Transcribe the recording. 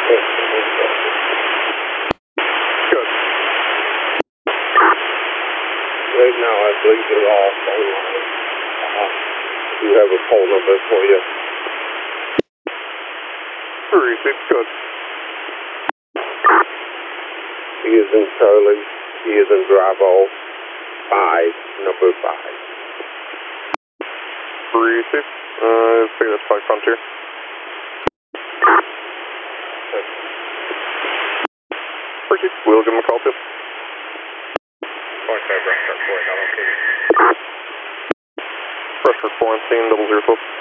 Good. Right now, I believe they're all phone lines. Do have a phone number for you. 36, good. He is in Charlie. He is in Bravo. 5, number 5. 36. I think that's 5 Frontier. Ricky, we'll give him a call too. Pressure 4 on scene, 004.